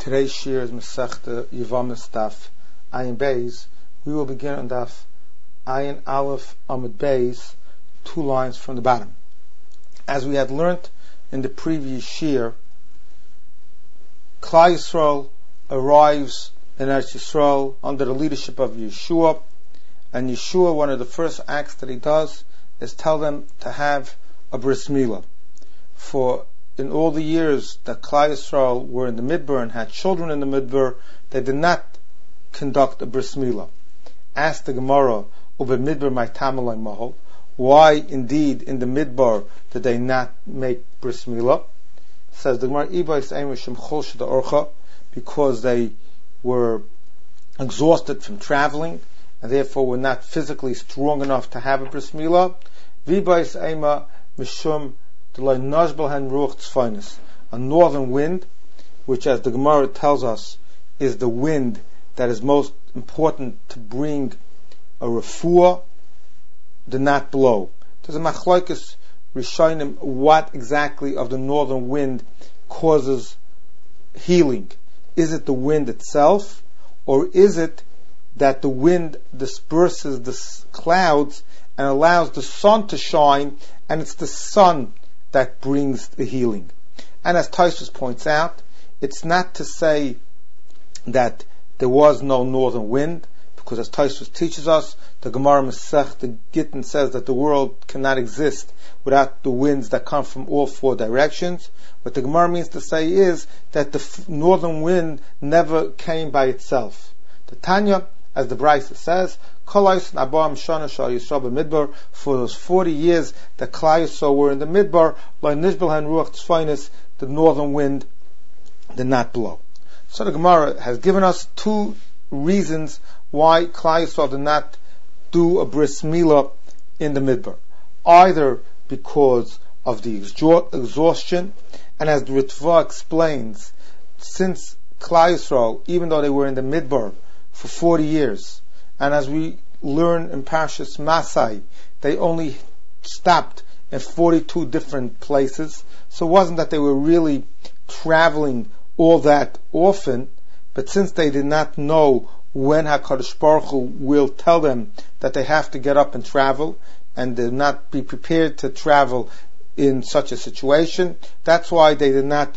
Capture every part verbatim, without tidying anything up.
Today's shir is Masechta Yevamos Daf Ayin Beis. We will begin on Daf Ayin Aleph Amud Beis, two lines from the bottom. As we had learnt in the previous shir, Klal Yisrael arrives in Eretz Yisrael under the leadership of Yeshua, and Yeshua, one of the first acts that he does is tell them to have a bris milah. For in all the years that Klal Yisrael were in the Midbar and had children in the Midbar, they did not conduct a bris milah. Ask the Gemara, Ube Midbar my tamalai mahol, why indeed in the Midbar did they not make bris milah? Says the Gemara, Ibais Eimer Shem Chol Shada Orcha, because they were exhausted from traveling and therefore were not physically strong enough to have a bris milah. Vibais Eimer Mishum a northern wind, which, as the Gemara tells us, is the wind that is most important to bring a refuah, did not blow. There's a machlokes rishonim what exactly of the northern wind causes healing. Is it the wind itself, or is it that the wind disperses the clouds and allows the sun to shine, and it's the sun that brings the healing? And as Tosfos points out, it's not to say that there was no northern wind, because as Tosfos teaches us, the Gemara Masechta Gittin says that the world cannot exist without the winds that come from all four directions. What the Gemara means to say is that the f- northern wind never came by itself. The Tanya, as the Brisa says, for those forty years that Klal Yisrael were in the Midbar, the northern wind did not blow. So the Gemara has given us two reasons why Klal Yisrael did not do a bris milah in the Midbar. Either because of the exhaustion, and as the Ritva explains, since Klal Yisrael, even though they were in the Midbar for forty years, and as we learn in Parshas Masai, they only stopped in forty-two different places. So it wasn't that they were really traveling all that often, but since they did not know when HaKadosh Baruch Hu will tell them that they have to get up and travel, and did not be prepared to travel in such a situation, that's why they did not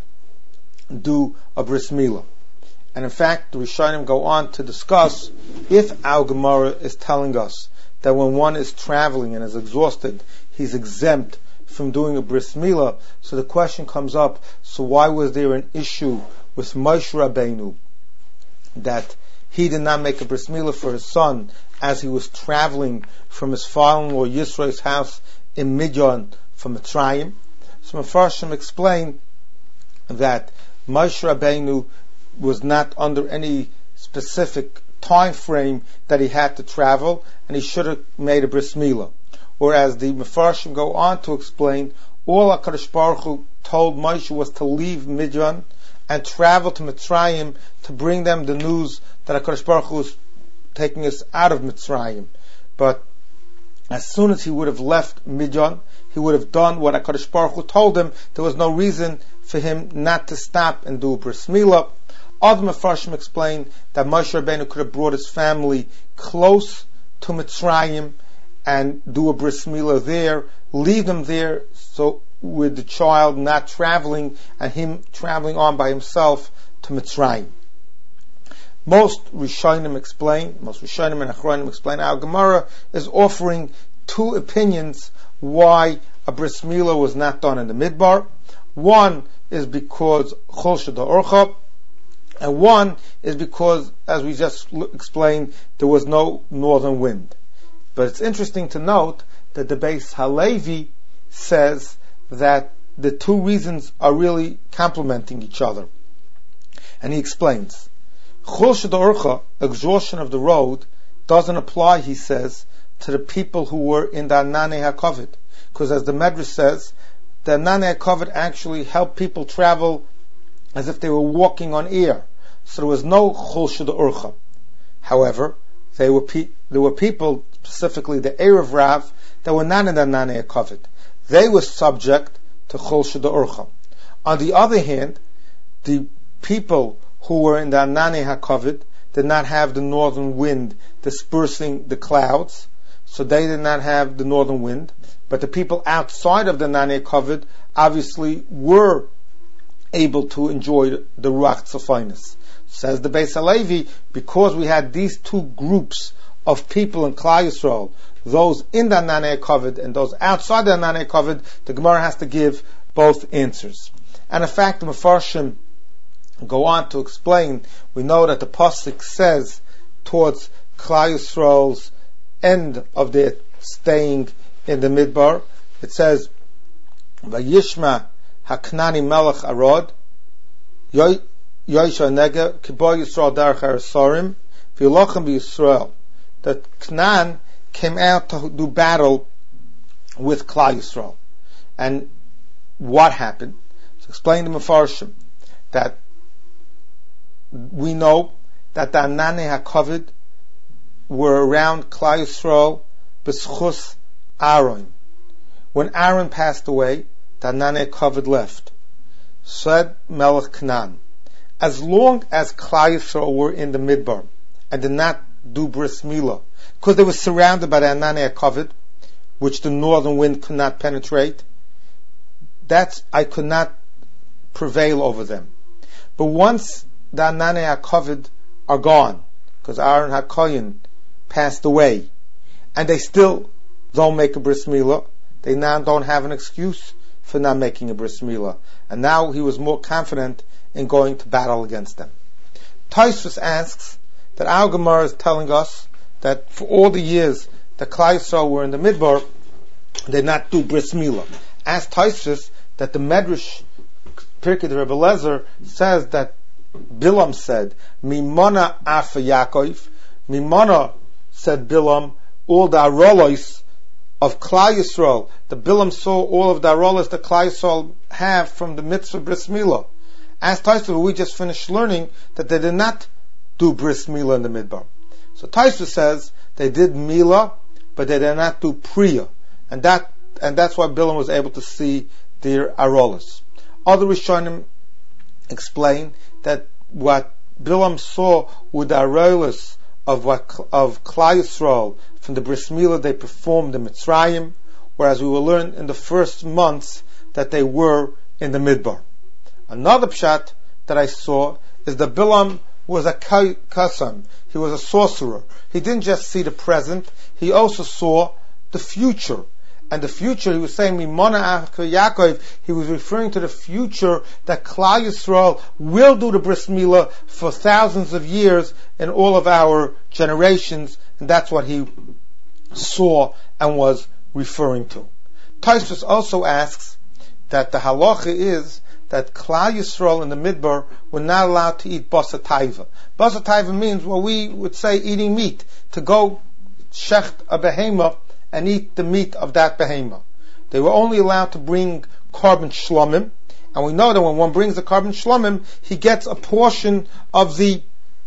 do a bris milah. And in fact, the Rishonim go on to discuss if our Gemara is telling us that when one is traveling and is exhausted, he's exempt from doing a bris milah. So the question comes up, so why was there an issue with Moshe Rabbeinu that he did not make a bris milah for his son as he was traveling from his father-in-law Yisro's house in Midyan from Mitzrayim? So Mefarshim explain that Moshe Rabbeinu was not under any specific time frame that he had to travel, and he should have made a bris milah. Or as the Mefarshim go on to explain, all HaKadosh Baruch Hu told Moshe was to leave Midyan and travel to Mitzrayim to bring them the news that HaKadosh Baruch Hu was taking us out of Mitzrayim. But as soon as he would have left Midyan, he would have done what HaKadosh Baruch Hu told him. There was no reason for him not to stop and do a bris milah. Other Mefarshim explain that Moshe Rabbeinu could have brought his family close to Mitzrayim and do a bris milah there, leave them there, so with the child not traveling and him traveling on by himself to Mitzrayim. Most Rishonim explain, most Rishonim and Achronim explain, our Gemara is offering two opinions why a bris milah was not done in the Midbar. One is because Chol Shada Orcha, and one is because, as we just explained, there was no northern wind. But it's interesting to note that the Beis Halevi says that the two reasons are really complementing each other. And he explains, Chol Shada Orcha, exhaustion of the road, doesn't apply, he says, to the people who were in the Ananei HaKavod. Because as the Medrash says, the Ananei HaKavod actually helped people travel as if they were walking on air. So there was no Chol Shada Orcha. However, they were pe- there were people, specifically the Erev Rav, that were not in the Ananei HaKavod. They were subject to Chol Shada Orcha. On the other hand, the people who were in the Anane HaKavod did not have the northern wind dispersing the clouds, so they did not have the northern wind. But the people outside of the Anane HaKavod obviously were able to enjoy the Ruach Tzofinus. Says the Beis Halevi, because we had these two groups of people in Klal Yisrael, those in the Anane HaKavod and those outside the Anane HaKavod, the Gemara has to give both answers. And in fact, the Mefarshim go on to explain, we know that the Pasuk says towards Klal Yisrael's end of their staying in the Midbar, it says, Vayishma Haknani Melech Arod, Yoisha Nega, Kibo Yisrael Darach Arasorim, V'yilochem B'Yisrael. That Canaan came out to do battle with Klal Yisrael. And what happened? So explain the Mefarshim that we know that the Anane HaKavod were around Klal Yisrael b'schus Aaron. When Aaron passed away, the Anane HaKavod left. Said Melech Canaan, as long as Klal Yisrael were in the Midbar and did not do bris milah, because they were surrounded by the Anane HaKavod, which the northern wind could not penetrate, that's, I could not prevail over them. But once the Anane HaKavod are gone, because Aaron HaKoyin passed away, and they still don't make a bris milah, they now don't have an excuse for not making a bris milah. And now he was more confident in going to battle against them. Tosfos asks that our Gemara is telling us that for all the years the Klal Yisrael were in the Midbar, they did not do bris milah. As Tosfos, that the Medrash Pirkei Rebbe Lezer says that Bilam said, Mimona afa Yaakov, Mimona said Bilam, all the arolos of Klal Yisrael. The Bilam saw all of the arolos that Klal Yisrael have from the mitzvah bris milah. As Tosfos, we just finished learning that they did not do bris milah in the Midbar. So Tosfos says they did milah, but they did not do priya, and that and that's why Bilam was able to see their arolos. Other Rishonim explain that what Bilam saw with the arolos of what of Klal Yisrael from the bris milah they performed in Mitzrayim, whereas we will learn in the first months that they were in the Midbar. Another pshat that I saw is that Bilam was a kasam. He was a sorcerer. He didn't just see the present, he also saw the future. And the future, he was saying, Mimona Yaakov, he was referring to the future that Klal Yisrael will do the bris milah for thousands of years in all of our generations, and that's what he saw and was referring to. Tosfos also asks that the halacha is that Klal Yisrael in the Midbar were not allowed to eat basa taiva. Basa taiva means what we would say eating meat, to go shecht a behemah and eat the meat of that behemah. They were only allowed to bring carbon shlomim, and we know that when one brings the carbon shlomim, he gets a portion of the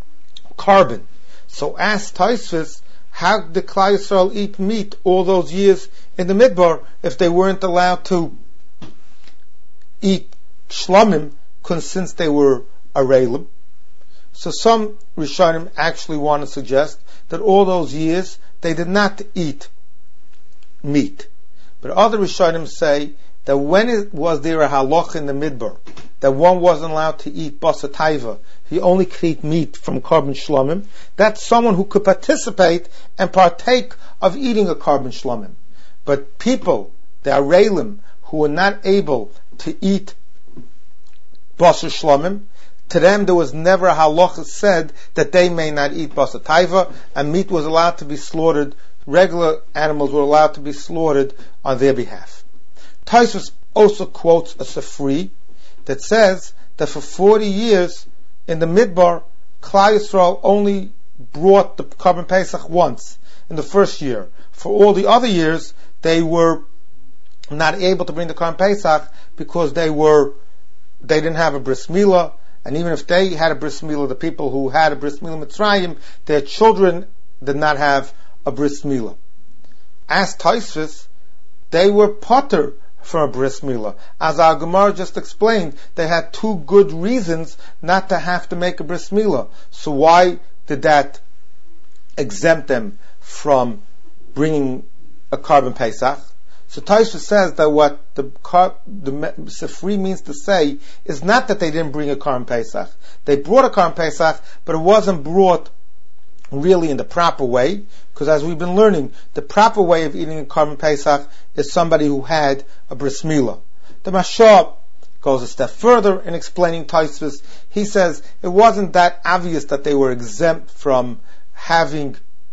carbon. So ask Tosfos, how did Klal Yisrael eat meat all those years in the Midbar if they weren't allowed to eat shlomim, since they were arelim? So some Rishonim actually want to suggest that all those years they did not eat meat. But other Rishonim say that when it was there a halacha in the Midbar that one wasn't allowed to eat basa taiva, he only could eat meat from carbon shlomim, that's someone who could participate and partake of eating a carbon shlomim. But people, the arelim, who were not able to eat basa shlomim, to them there was never a halacha said that they may not eat basa taiva, and meat was allowed to be slaughtered. Regular animals were allowed to be slaughtered on their behalf. Tosfos also quotes a Sifri that says that for forty years in the Midbar, Klal Yisrael only brought the Carbon Pesach once, in the first year. For all the other years, they were not able to bring the Carbon Pesach because they were, they didn't have a bris milah, and even if they had a bris milah, the people who had a bris milah Mitzrayim, their children did not have a bris milah. As Tosfos, they were potter from a bris milah. As our Gemara just explained, they had two good reasons not to have to make a bris milah. So why did that exempt them from bringing a carbon Pesach? So Tosfos says that what the the Sifri means to say is not that they didn't bring a carbon Pesach. They brought a carbon Pesach, but it wasn't brought really in the proper way, because as we've been learning, the proper way of eating a carbon Pesach is somebody who had a bris milah. The Mashal goes a step further in explaining Tosfos. He says it wasn't that obvious that they were exempt from having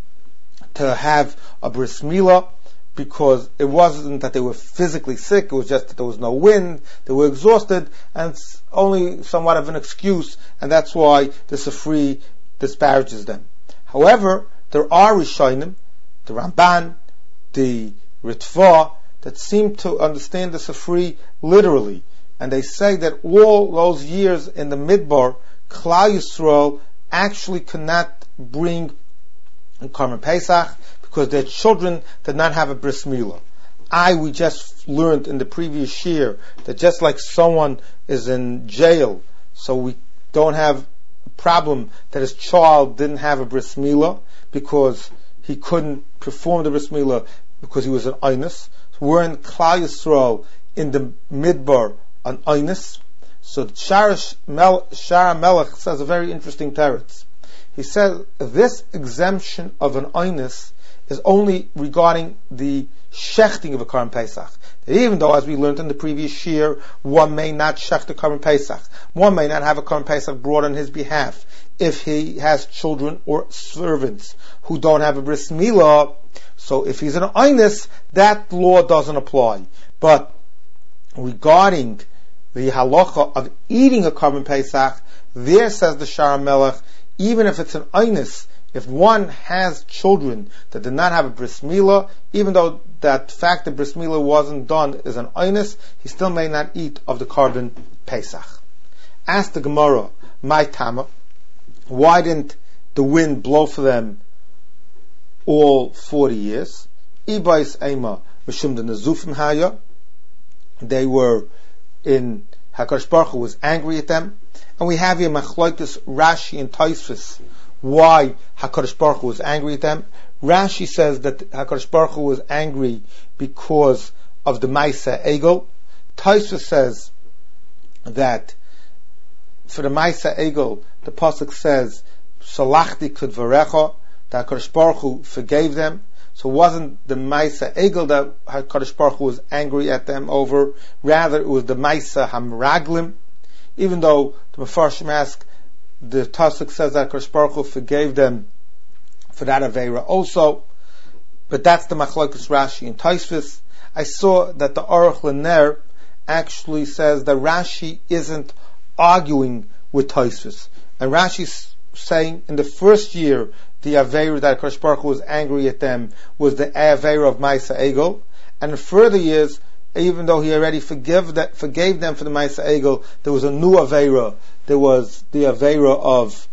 to have a bris milah, because it wasn't that they were physically sick, it was just that there was no wind, they were exhausted, and it's only somewhat of an excuse, and that's why the Sifri disparages them. However, there are Rishonim, the Ramban, the Ritva, that seem to understand the Sifri literally, and they say that all those years in the Midbar, Klal Yisrael actually cannot bring a Karban Pesach because their children did not have a bris milah. I, we just learned in the previous year that just like someone is in jail, so we don't have problem that his child didn't have a bris milah because he couldn't perform the bris milah because he was an einus. So we're in Klal Yisrael in the Midbar an einus. So Shara Melech says a very interesting teretz. He says this exemption of an einus is only regarding the shechting of a Karban Pesach. Even though, as we learned in the previous year, one may not shecht a Karban Pesach, one may not have a Karban Pesach brought on his behalf if he has children or servants who don't have a bris milah. So if he's an einus, that law doesn't apply. But regarding the halacha of eating a Karban Pesach, there says the Shara Melech, even if it's an einus, if one has children that did not have a bris milah, even though that fact that bris milah wasn't done is an einus, he still may not eat of the Karban Pesach. Ask the Gemara, my Tama, why didn't the wind blow for them all forty years? Ibais Eima Mishum de Nazufim Haya. They were in HaKadosh Baruch Hu was angry at them, and we have here Machlokes Rashi and Tosfos why HaKadosh Baruch Hu was angry at them. Rashi says that HaKadosh Baruch Hu was angry because of the Maisa Egel. Tosfos says that for the Maisa Egel, the pasuk says, Salachti Kudvarecha, that HaKadosh Baruch Hu forgave them. So it wasn't the Maisa Egel that HaKadosh Baruch Hu was angry at them over, rather it was the Maisa Hamraglim. Even though the Mefarshim ask, the Pasuk says that HaKadosh Baruch Hu forgave them for that Aveira also, but that's the Machlokes Rashi and Tosfos. I saw that the Aruch LaNer actually says that Rashi isn't arguing with Tosfos, and Rashi's saying in the first year the Aveira that HaKadosh Baruch Hu was angry at them was the Aveira of Maisa Egel, and in further years, even though he already forgave, that, forgave them for the Maisa Egel, there was a new Aveira. There was the Aveira of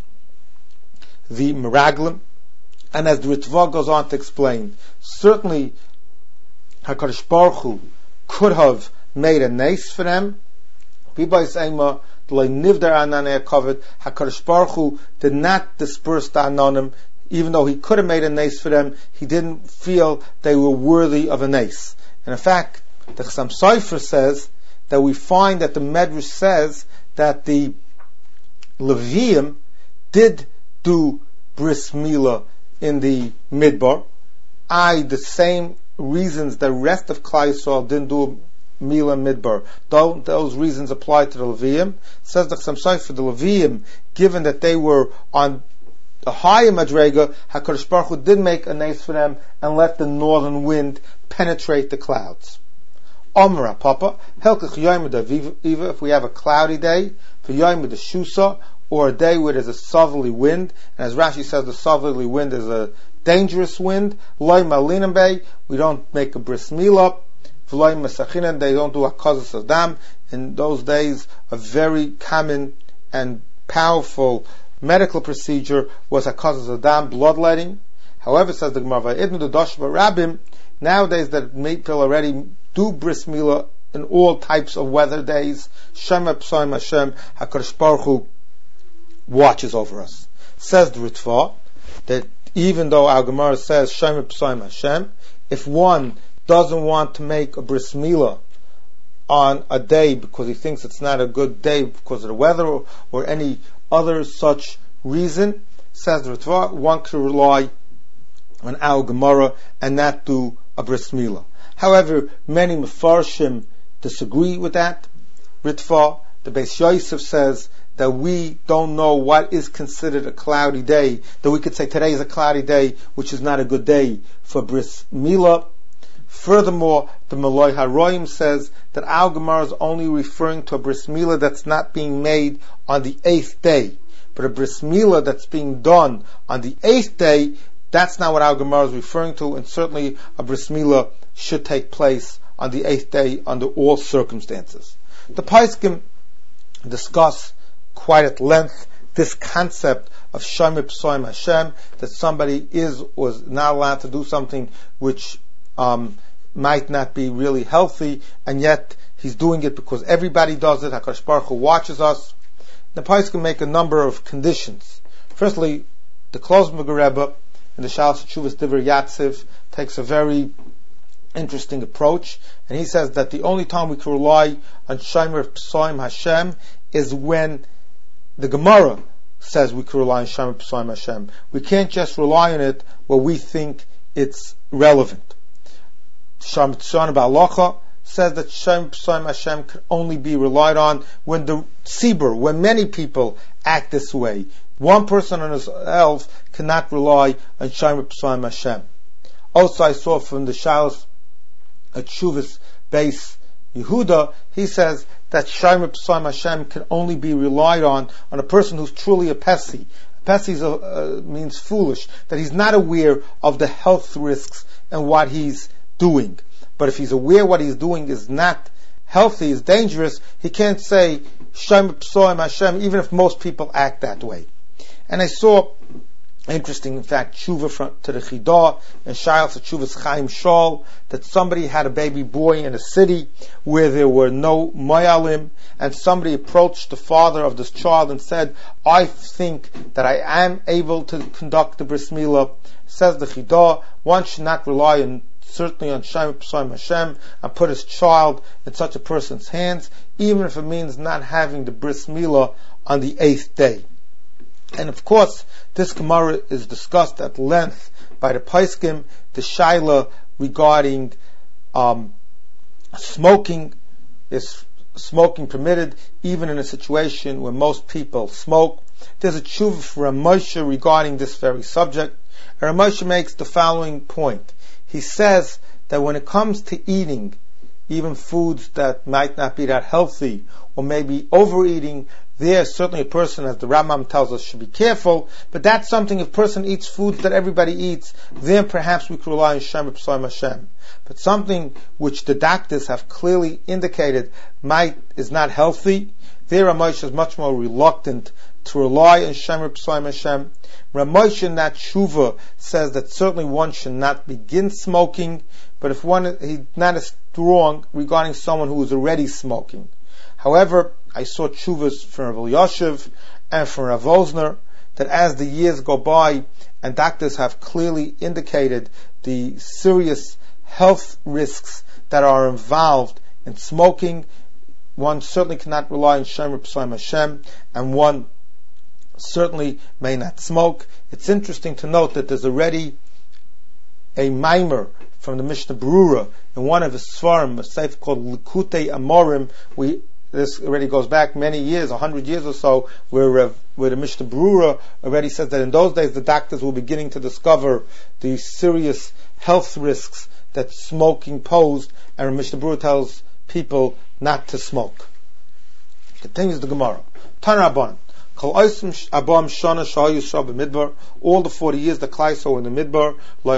the Meraglim. And as the Ritva goes on to explain, certainly HaKadosh Baruch Hu could have made a nace for them. HaKadosh Baruch Hu did not disperse the Anonim. Even though he could have made a nace for them, he didn't feel they were worthy of a nace. And in fact, the Chassam Sofer says that we find that the Medrash says that the Levium did do bris milah in the Midbar. I, the same reasons the rest of Klal Yisrael didn't do milah midbar. Though those reasons apply to the Levium, says the Chassam Sofer, the Levium, given that they were on the higher Madrega, HaKadosh Baruch Hu did make a nace for them and let the northern wind penetrate the clouds. Omra Papa, Helkach Yom Daviva, if we have a cloudy day, for Yom Shusa, or a day where there's a southerly wind, and as Rashi says, the southerly wind is a dangerous wind. Loy Malinam Bay, we don't make a bris milah. V'loy Masachinan, they don't do a Kozas Adam. In those days, a very common and powerful medical procedure was a Kozas Adam, bloodletting. However, says the Gemara, Idnu the Doshva Rabbim, nowadays that people already do bris milah in all types of weather days. Shema P'soim Hashem, HaKadosh Baruch Hu watches over us. Says the Ritva, that even though our Gemara says Shema P'soim Hashem, if one doesn't want to make a bris milah on a day because he thinks it's not a good day because of the weather or, or any other such reason, says the Ritva, one can rely on our Gemara and not do a bris milah. However, many Mefarshim disagree with that Ritva. The Beis Yosef says that we don't know what is considered a cloudy day, that we could say today is a cloudy day, which is not a good day for bris milah. Furthermore, the Maloi HaRoim says that our Gemara is only referring to a bris milah that's not being made on the eighth day. But a bris milah that's being done on the eighth day, that's not what our Gemara is referring to, and certainly a bris milah should take place on the eighth day under all circumstances. The Paiskim discuss quite at length this concept of Shema P'soim Hashem, that somebody is or is not allowed to do something which um, might not be really healthy, and yet he's doing it because everybody does it. HaKadosh Baruch Hu watches us. The Paiskim make a number of conditions. Firstly, the Klozmer Rebbe in the Shalos Tshuvas Divrei Yatziv takes a very interesting approach, and he says that the only time we can rely on Shema P'soim Hashem is when the Gemara says we can rely on Shema P'soim Hashem. We can't just rely on it where we think it's relevant. Sham Tzon Ba'alacha says that Shema P'soim Hashem can only be relied on when the Tzibur, when many people act this way. One person on himself cannot rely on Shema P'soim Hashem. Also, I saw from the Shalos Tshuvas Beis Yehuda, he says that Shema P'soim Hashem can only be relied on on a person who's truly a Pesi. Pesi uh, means foolish, that he's not aware of the health risks and what he's doing. But if he's aware what he's doing is not healthy, is dangerous, he can't say Shema P'soim Hashem, even if most people act that way. And I saw, interesting, in fact, tshuva from, to the Chidah and Shalos Tshuvas Chaim Shol, that somebody had a baby boy in a city where there were no moyalim, and somebody approached the father of this child and said, I think that I am able to conduct the bris milah. Says the Chidah, one should not rely on certainly on Shema P'soim Hashem and put his child in such a person's hands, even if it means not having the bris milah on the eighth day. And of course, this Gemara is discussed at length by the Paiskim, the Shaila regarding um, smoking. Is smoking permitted even in a situation where most people smoke? There's a tshuva for Rav Moshe regarding this very subject. And Rav Moshe makes the following point. He says that when it comes to eating, even foods that might not be that healthy, or maybe overeating, there certainly a person, as the Rambam tells us, should be careful, but that's something, if a person eats foods that everybody eats, then perhaps we could rely on Shema P'soim Hashem. But something which the doctors have clearly indicated might is not healthy, there Rav Moshe is much more reluctant to rely on Shema P'soim Hashem. Rav Moshe in that tshuva says that certainly one should not begin smoking, but if one, he's not as strong regarding someone who is already smoking. However, I saw tshuvas from Rav Yashiv and from Rav Osner that as the years go by and doctors have clearly indicated the serious health risks that are involved in smoking, one certainly cannot rely on Shema P'soim Hashem, and one certainly may not smoke. It's interesting to note that there's already a mimer from the Mishnah Berurah in one of his svarim, a sefer called Likutei Amorim. We This already goes back many years, a hundred years or so, where uh, where the Mishnah Berurah already says that in those days the doctors were beginning to discover the serious health risks that smoking posed, and Mishnah Berurah tells people not to smoke. Continues the Gemara. Tanraban. All the forty years the Klai saw in the Midbar,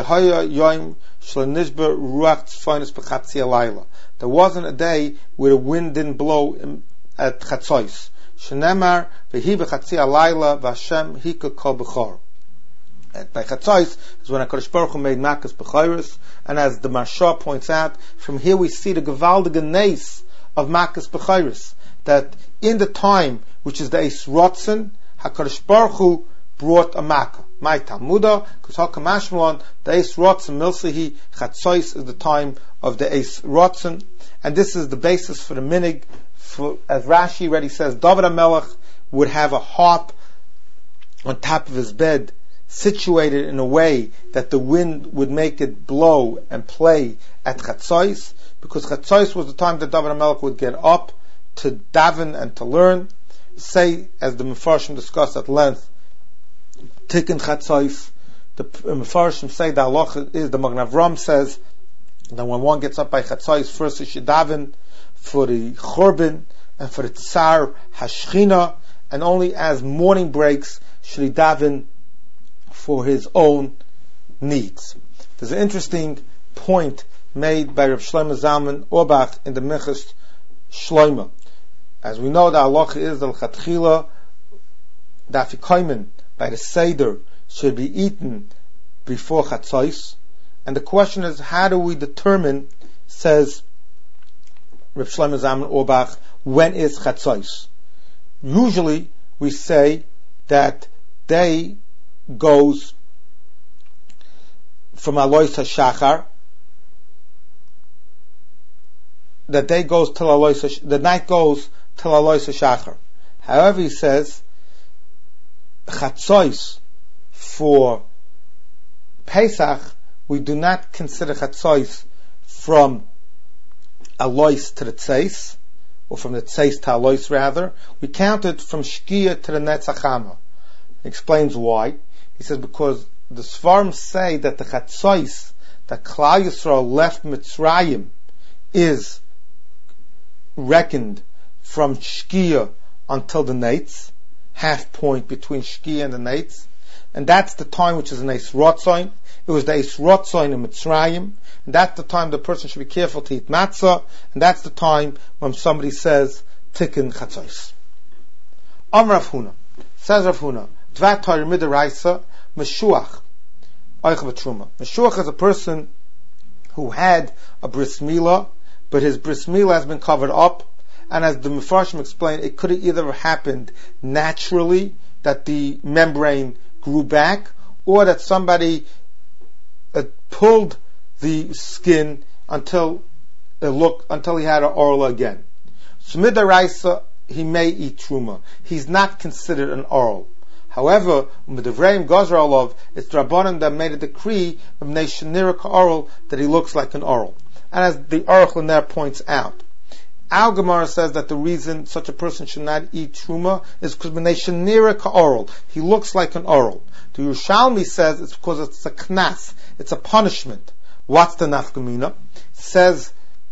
there wasn't a day where the wind didn't blow at Chatzos. Shenemar v'hi b'chatzi alayla v'Hashem hika kol b'chor. By Chatzos is when HaKadosh Baruch Hu made Makas B'chayros, and as the Marsha points out, from here we see the Gevaldige Nes of Makas B'chayris, that in the time, which is the Eis Rotzen, HaKadosh Baruch Hu brought a Makkah. My Talmuda, because HaKamashmalon, the Eis Rotzen, Milsehi, Chatzois is the time of the Eis Rotzen, and this is the basis for the minig. For, as Rashi already says, David HaMelech would have a harp on top of his bed, situated in a way that the wind would make it blow and play at Chatzois, because Chatzois was the time that David HaMelech would get up to daven and to learn. Say, as the Mefarshim discussed at length, Tikkun Chatzois, the Mefarshim say the halacha is, the Magen Avram says, that when one gets up by Chatzois, first he should daven for the Churban and for the Tsar Hashchina, and only as morning breaks should he daven for his own needs. There's an interesting point made by Rav Shlomo Zalman Auerbach in the Minchas Shlomo. As we know, the halacha is the L'chatchila, the afikomen by the Seder should be eaten before Chatzois. And the question is, how do we determine, says Rav Shlomo Zalman Auerbach, when is Chatzois? Usually, we say that day goes from Alois HaShachar, that day goes till Alois HaShachar, the night goes till Alois HaShachar. However, he says, Chatzois for Pesach, we do not consider Chatzois from Alois to the Tzeis, or from the Tzeis to Alois rather. We count it from Shkia to the Netzach Hama. He explains why. He says because the Sfarim say that the Chatzois that Klal Yisrael left Mitzrayim is reckoned from Shkia until the Neitz, half point between Shkia and the Neitz, and that's the time which is an Eis Rotzoin. It was the Eis Rotzoin in Mitzrayim, and that's the time the person should be careful to eat matzah, and that's the time when somebody says Tikkun Chatzois. Am Rav Huna, says Rav Huna, Dvat Torah Midaraisa Meshuach Oich V'Truma. Meshuach is a person who had a bris milah, but his bris milah has been covered up, and as the Mefarshim explained, it could have either happened naturally, that the membrane grew back, or that somebody uh, pulled the skin until it looked, until he had an orla again. So midaraisa, he may eat truma. He's not considered an oral. However, Midavreim Gazra Olav, it's Rabbanan that made a decree of Neshanira oral that he looks like an oral. And as the Aruch LaNer points out, Al Gemara says that the reason such a person should not eat truma is because Neshanira oral, he looks like an oral. The Yerushalmi says it's because it's a knas, it's a punishment. What's the nafkamina? Says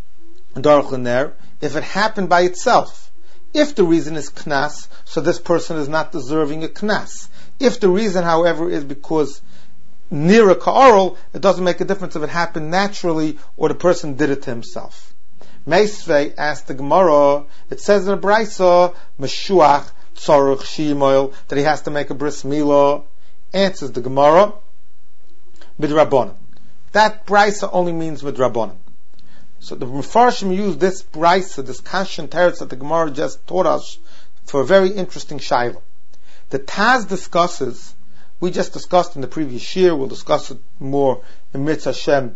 Aruch LaNer, if it happened by itself. If the reason is knas, so this person is not deserving a knas. If the reason, however, is because nira ka'oral, it doesn't make a difference if it happened naturally or the person did it to himself. Meisvei asked the Gemara, it says in the Braisa, Meshuach tzorach shimoil, that he has to make a bris milah. Answers the Gemara, midrabanan. That Braisa only means midrabanan. So the Mefarshim use this brisa, this kashan teretz that the Gemara just taught us, for a very interesting shayla. The Taz discusses, we just discussed in the previous year, we'll discuss it more in Mitzvah Hashem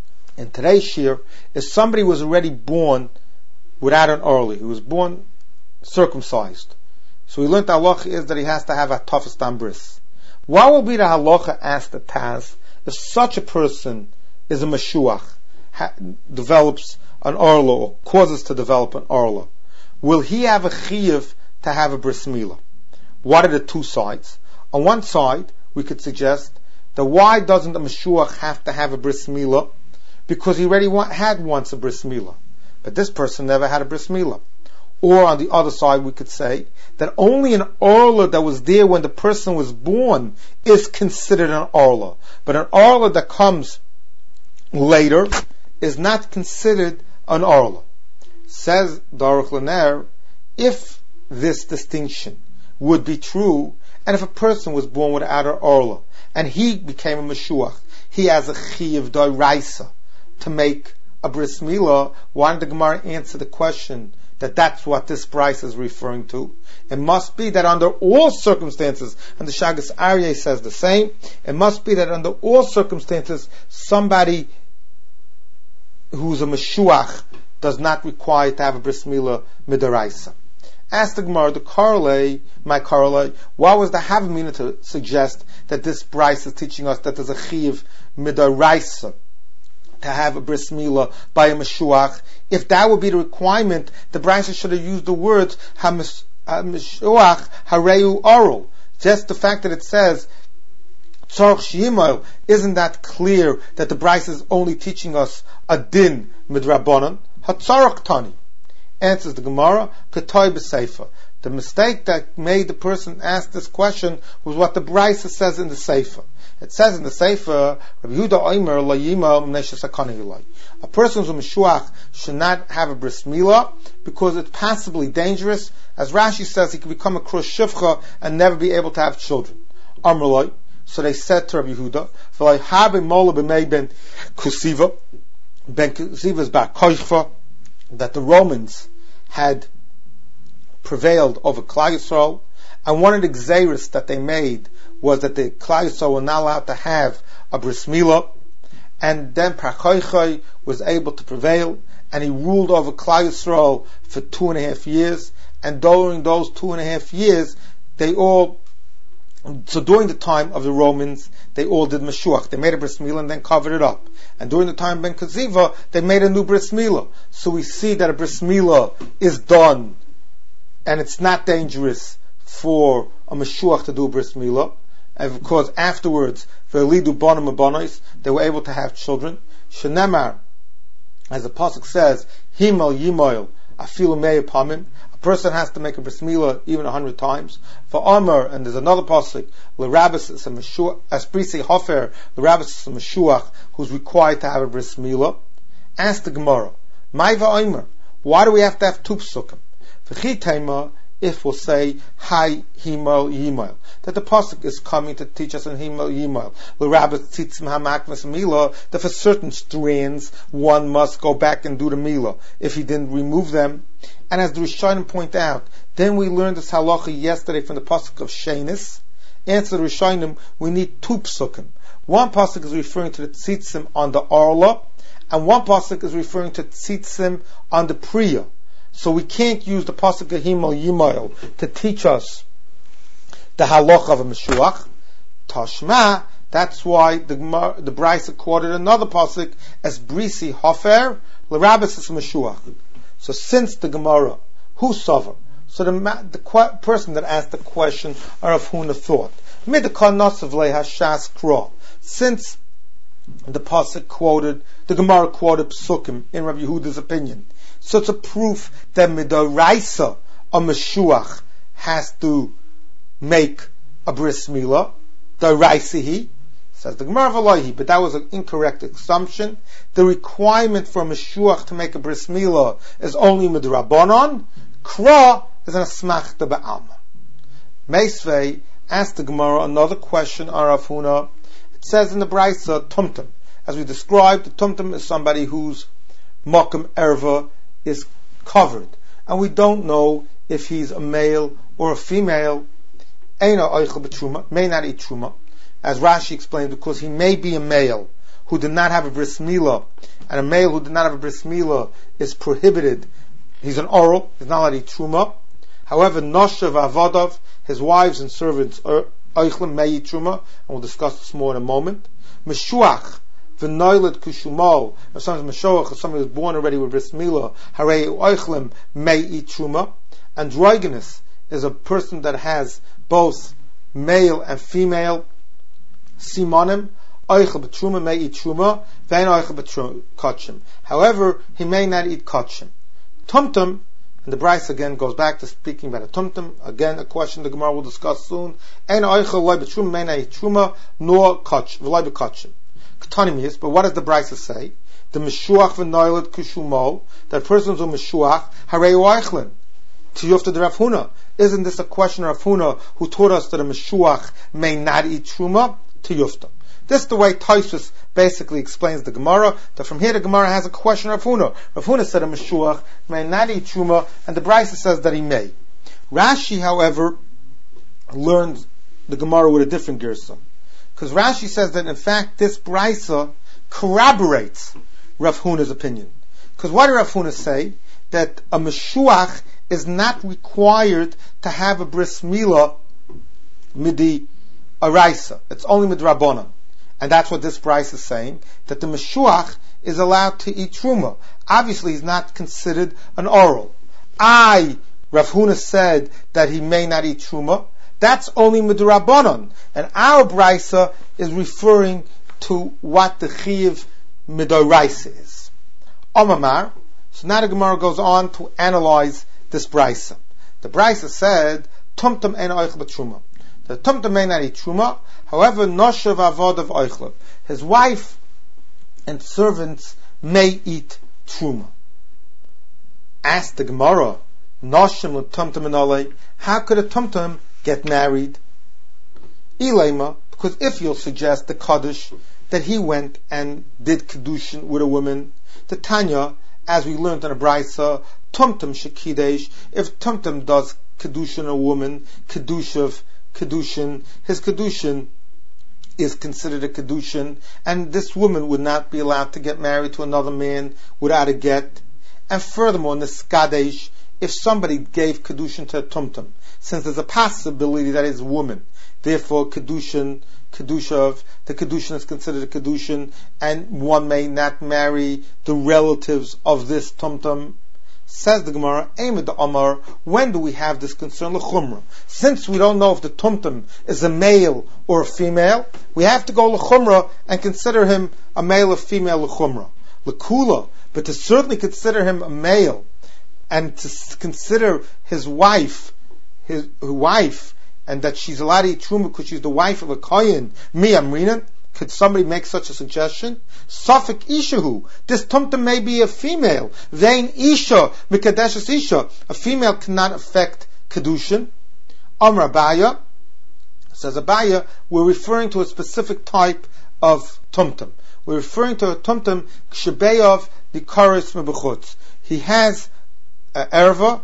in today's year, is somebody was already born without an orly. He was born circumcised. So we learned the halacha is that he has to have a tafastan bris. What will be the halacha, asked the Taz, if such a person is a meshuach, Ha, develops an orla or causes to develop an orla, will he have a chiyuv to have a bris milah? What are the two sides? On one side, we could suggest that why doesn't the meshuach have to have a bris milah? Because he already wa- had once a bris milah, but this person never had a bris milah. Or on the other side, we could say that only an orla that was there when the person was born is considered an orla, but an orla that comes later is not considered an orla. Says Aruch LaNer, if this distinction would be true, and if a person was born without an orla, and he became a meshuach, he has a chiyuv d'oraisa to make a bris milah, why did the Gemara answer the question that that's what this price is referring to? It must be that under all circumstances, and the Shagas Aryeh says the same, it must be that under all circumstances, somebody who's a Meshuach does not require to have a bris milah midaraisa. Ask the Gemara, the Karlei, my Karlei, why was the Havamina to suggest that this price is teaching us that there's a chiv midaraisa to have a bris milah by a Meshuach? If that would be the requirement, the Brisa should have used the words ha-Meshuach hareu oral. Just the fact that it says tzarch shimal, isn't that clear that the Brisa is only teaching us a din midrabanan? Ha-tzarach tani. Answers the Gemara, Katoy b'Seifa. The mistake that made the person ask this question was what the Brisa says in the Seifa. It says in the Seifa, Rabbi Yehuda Omer lo yima m'nei shesakana ilai. A person who's a Meshuach should not have a bris milah because it's possibly dangerous. As Rashi says, he could become a kros shivcha and never be able to have children. Amar lo. So they said to Rabbi Yehuda, V'lai habe mola b'mei ben kusiva, ben kusiva's bar koichva, that the Romans had prevailed over Klal Yisrael, and one of the gzeiros that they made was that the Klal Yisrael were not allowed to have a bris milah, and then Prachoichai was able to prevail, and he ruled over Klal Yisrael for two and a half years, and during those two and a half years, they all So during the time of the Romans, they all did Meshuach. They made a bris milah and then covered it up. And during the time of Ben Kaziva, they made a new bris milah. So we see that a bris milah is done, and it's not dangerous for a Meshuach to do a bris milah. And of course, afterwards, Ve'elidu bonim abonos, they were able to have children. Shenemar, as the pasuk says, Himal yimoil afilu mei pamim. A person has to make a bris milah even a hundred times. For Omer, and there's another pasuk, l'rabbis is a meshuach, asprisi hofer, l'rabbis is a meshuach who's required to have a bris milah. Ask the Gemara, Maiva Omer, why do we have to have two psukim? V'chitema, if we'll say Hi Himal Yimal, that the pasuk is coming to teach us in Himal Yimal, l'rabbis tzitzim hamakvas milah, that for certain strands one must go back and do the milah if he didn't remove them. And as the Rishonim point out, then we learned this halacha yesterday from the pasuk of Shenis. Answer the Rishonim, we need two psukim. One pasuk is referring to the tzitzim on the orla, and one pasuk is referring to tzitzim on the priya. So we can't use the pasuk of Himal Yimal to teach us the halacha of a Meshuach. Tashma, that's why the the Brisa quoted another pasuk as Brisi Hofer, l'rabbis is Meshuach. So since the Gemara, who suffer? So the, the qu- person that asked the question are of Huna thought. Since the pasuk quoted, the Gemara quoted psukim in Rabbi Yehuda's opinion, so it's a proof that midoraisa a Meshuach has to make a bris milah. Doraisihi, says the Gemara v'lohi, but that was an incorrect assumption. The requirement for a Meshuach to make a bris milah is only midrabanan. Kra is an asmachta ba'alma. Meisvei asked the Gemara another question, Arav Huna. It says in the Brisa, tumtum. As we described, the tumtum is somebody whose makam erva is covered, and we don't know if he's a male or a female. Eina oichel b'truma, may not eat truma, as Rashi explained, because he may be a male who did not have a bris milah, and a male who did not have a bris milah is prohibited. He's an oral, he's not allowed to eat truma. However, noshav avadav, his wives and servants, are oichlem may eat truma, and we'll discuss this more in a moment. Meshuach v'noiled kushumal, if someone's meshuach, if somebody was born already with bris milah, harei oichlem may eat truma. Androgynous is a person that has both male and female simonim. Oichel b'truma may eat truma, vein oichel b'kotchim. However, he may not eat kotchim. Tumtum, and the Bryce again goes back to speaking about a tumtum. Again, a question the Gemara will discuss soon. Ein oichel loy b'truma may not eat truma, nor kotch, v'loy b'kotchim. K'tonim, but what does the Bryce say? The meshuach v'noiled kushumol, that persons who meshuach harei oichlin. To Yufta the Rav Huna. Isn't this a question of Rav Huna who taught us that a Meshuach may not eat Truma? To Yufta. This is the way Tosfos basically explains the Gemara, that from here the Gemara has a question of Rav Huna. Rav Huna said a Meshuach may not eat Truma, and the Brisa says that he may. Rashi, however, learned the Gemara with a different Gersa. Because Rashi says that in fact this Brisa corroborates Rav Huna's opinion. Because what did Rav Huna say? That a Meshuach is not required to have a bris milah midi araisa. It's only midrabanan. And that's what this Brisa is saying, that the Meshuach is allowed to eat Truma. Obviously he's not considered an oral. I, Rav Huna said that he may not eat Truma. That's only midrabanan. And our Brisa is referring to what the Chiyuv midoraisa is. Omamar. So now the Gemara goes on to analyze this Brisa. The Brisa said, Tumtum ein oichel b'truma. The Tumtum may not eat Truma, however, Noshav Avod of oichel. His wife and servants may eat Truma. Ask the Gemara, Noshim l'Tumtum en olei, how could a Tumtum get married? Ilema, because if you'll suggest the Kaddish, that he went and did Kedushin with a woman, the Tanya, as we learned in a Brisa, Tumtum shekidesh, if Tumtum does Kedushin a woman, Kedushav, Kedushin, his Kedushin is considered a Kedushin, and this woman would not be allowed to get married to another man without a get. And furthermore, Niskadesh, if somebody gave Kedushin to a Tumtum, since there's a possibility that it's a woman, therefore Kedushin, Kedushav, the Kedushin is considered a Kedushin, and one may not marry the relatives of this Tumtum. Says the Gemara, Eimed the Amar, when do we have this concern? L'chumra. Since we don't know if the Tumtum is a male or a female, we have to go l'chumra and consider him a male or female l'chumra. L'kula, but to certainly consider him a male, and to consider his wife, his, his wife, and that she's allowed to eat Truma because she's the wife of a Kohen, mi amrinan, could somebody make such a suggestion? Safek Ishahu. This Tumtum may be a female. Vein Isha, Mikadeshus Isha. A female cannot affect Kedushin. Amr Abaya. Says Abaya, we're referring to a specific type of Tumtum. We're referring to a Tumtum, Kshebeyav Nikaris Mebechutz. He has uh, erva,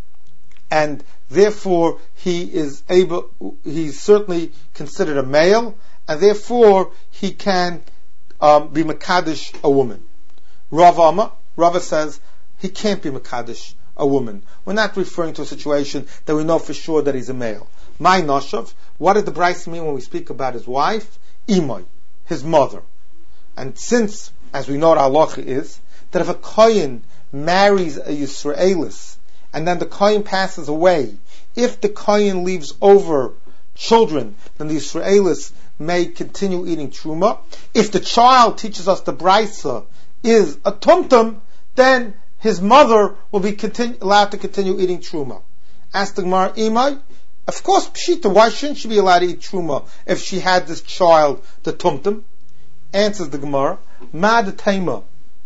and therefore he is able, he's certainly considered a male, and therefore he can um, be Makadish a woman. Rava Amma, Rava says he can't be Makadish a woman. We're not referring to a situation that we know for sure that he's a male. My Noshav, what did the Brisa mean when we speak about his wife? Imoy, his mother. And since, as we know what halacha is, that if a Kohen marries a Yisraelis, and then the Kohen passes away, if the Kohen leaves over children, then the Yisraelis may continue eating Truma. If the child teaches us the Brisa is a Tumtum, then his mother will be continue, allowed to continue eating Truma. Ask the Gemara, Imai, of course, Pshita, why shouldn't she be allowed to eat Truma if she had this child, the Tumtum? Answers the Gemara, Ma de Taima,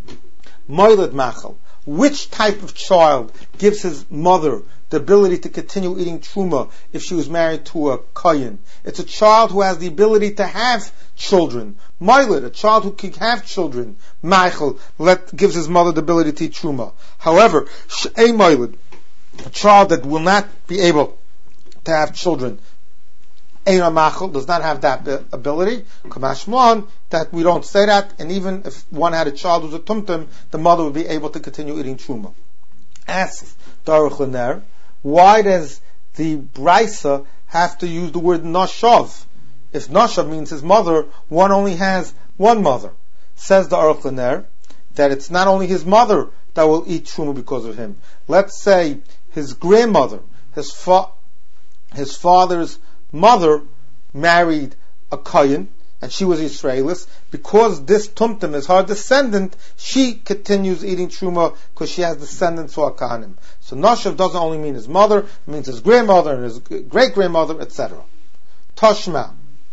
Moilad Machal. Which type of child gives his mother the ability to continue eating Truma if she was married to a Kohen? It's a child who has the ability to have children. Moilad, a child who can have children. Michael let, gives his mother the ability to eat Truma. However, She'ei Moilad, a child that will not be able to have children, Eina Machal, does not have that ability. Kamashmon, that we don't say that, and even if one had a child who's a Tumtum, the mother would be able to continue eating Truma. Asks Daruch Lener, why does the Brisa have to use the word Noshav? If Noshav means his mother, one only has one mother. Says the Daruch Lener, that it's not only his mother that will eat Truma because of him. Let's say his grandmother, his fa- his father's mother married a Kohen, and she was Israelis. Because this Tumtum is her descendant, she continues eating Truma because she has descendants who are Kohanim. So Noshav doesn't only mean his mother, it means his grandmother and his great-grandmother, et cetera. Toshma.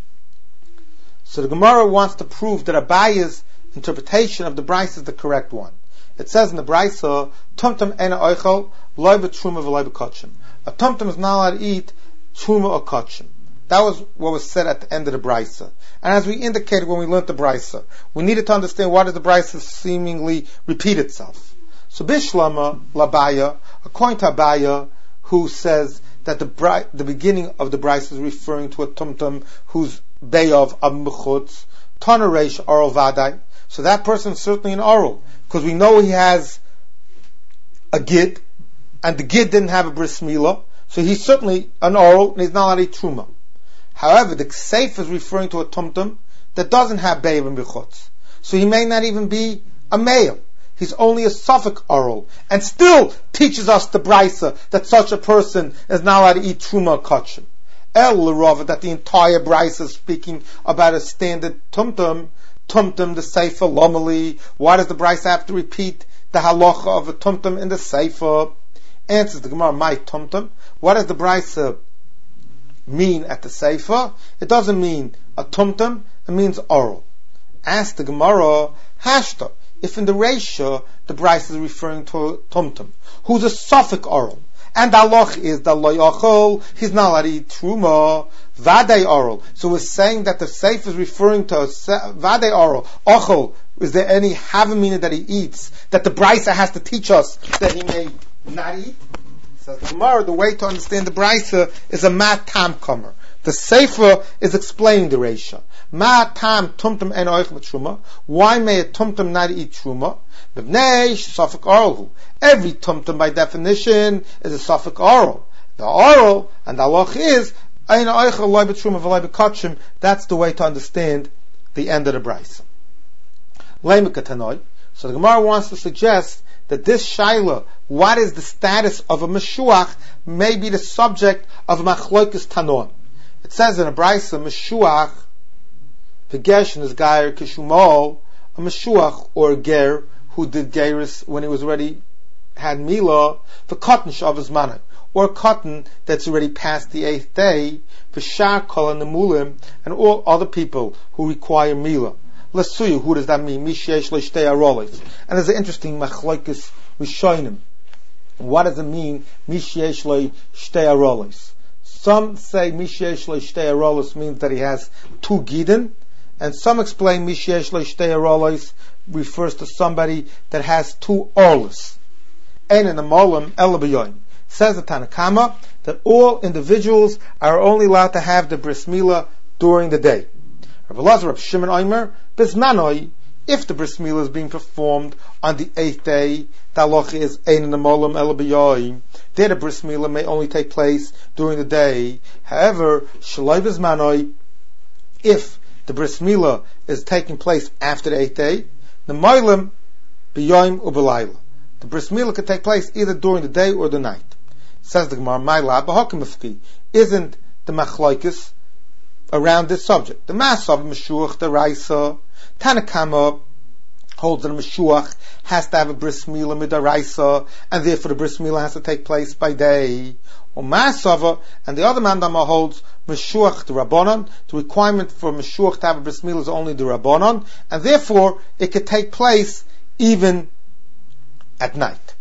So the Gemara wants to prove that Abaya's interpretation of the Brisa is the correct one. It says in the Brisa, Tumtum ena oichel, loy b'truma v'loy b'kotchim. A Tumtum is not allowed to eat Truma or Kotchim. That was what was said at the end of the Brisa. And as we indicated when we learned the Brisa, we needed to understand why does the Brisa seemingly repeat itself. So Bishlama Labaya, according to Abaya, who says that the bri- the beginning of the Brisa is referring to a tumtum who's Beyav Ab Mechutz, Tana Reish Oral Vadai. So that person is certainly an oral, because we know he has a gid, and the gid didn't have a bris milah, so he's certainly an oral, and he's not allowed to eat truma. However, the seif is referring to a tumtum that doesn't have be'ev and bechutz, so he may not even be a male. He's only a suffix oral, and still teaches us the brisa that such a person is not allowed to eat truma kachim. El l'rava, that the entire brisa is speaking about a standard tumtum, tumtum the seifa lomali. Why does the brisa have to repeat the halacha of a tumtum in the seifa? Answers the Gemara, my tumtum. What does the brisa mean at the seifa? It doesn't mean a tumtum, it means oral. Ask the Gemara, hashta, if in the Reisha the brisa is referring to a tumtum, who's a suffix oral, and the halach is the loyachol, he's not allowed to eat truma, vadei oral. So we're saying that the seif is referring to vadei oral, ochol. Is there any havamina that he eats that the brisa has to teach us that he may not eat? So tomorrow the way to understand the brisa is a mat tam comer. The sefer is explaining the reisha. Ma tam tumtum en oich b'truma. Why may a tumtum not eat truma? B'nei suffix oral. Every tumtum by definition is a suffix oral. The oral and the halach is ein oich loy b'truma v'loy b'kachim. That's the way to understand the end of the brisa. So the Gemara wants to suggest that this shaila, what is the status of a meshuach, may be the subject of a machlokas tanoim. It says in a brisa, meshuach, v'geshin is gair kishumol, a meshuach or a ger who did geirus when he was already had milah, v'katan shavas mana, or a cotton that's already past the eighth day, v'shar kol and nemulim, and all other people who require milah. Lasuyu, who does that mean? Mishesh leishtei arolis. And there's an interesting machlokes rishonim. What does it mean? Mishesh leishtei arolis. Some say Mishesh leishtei arolis means that he has two gidin, and some explain Mishesh leishtei arolis refers to somebody that has two orlis. Ein in the molam elabayoim. Says the Tanakama that all individuals are only allowed to have the bris milah during the day. Rav Elazar, Rav Shimon Omer, Bismanoi, if the bris milah is being performed on the eighth day, the halacha is ein in the molam el b'yoyim. There the bris milah may only take place during the day. However, shaloi bismanoi, if the bris milah is taking place after the eighth day, the molam b'yoyim u'b'layla. The bris milah could take place either during the day or the night. Says the Gemara, my lab b'hokimifki, isn't the machlokes around this subject? The Masav Meshuach, the Raisa, Tanakama holds that a Meshuach has to have a bris milah midaraisa, and therefore the bris milah has to take place by day. Or Masava, and the other Mandama holds Meshuach the Rabbanon. The requirement for Meshuach to have a bris milah is only the Rabbanon, and therefore it could take place even at night.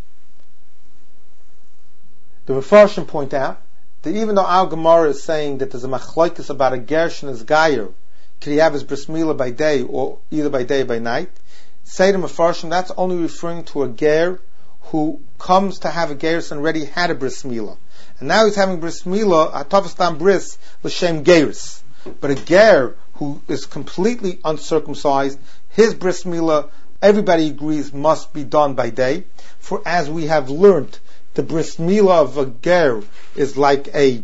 The Mefarshim point out that even though our Gemara is saying that there's a machlokes about a gershon as gayer, could he have his bris milah by day or either by day or by night? Say to Mefarshim, that's only referring to a ger who comes to have a gerus and already had a bris milah, and now he's having bris milah atavastam bris l'shem gerus. But a ger who is completely uncircumcised, his bris milah, everybody agrees, must be done by day. For as we have learned, the bris milah of a ger is like a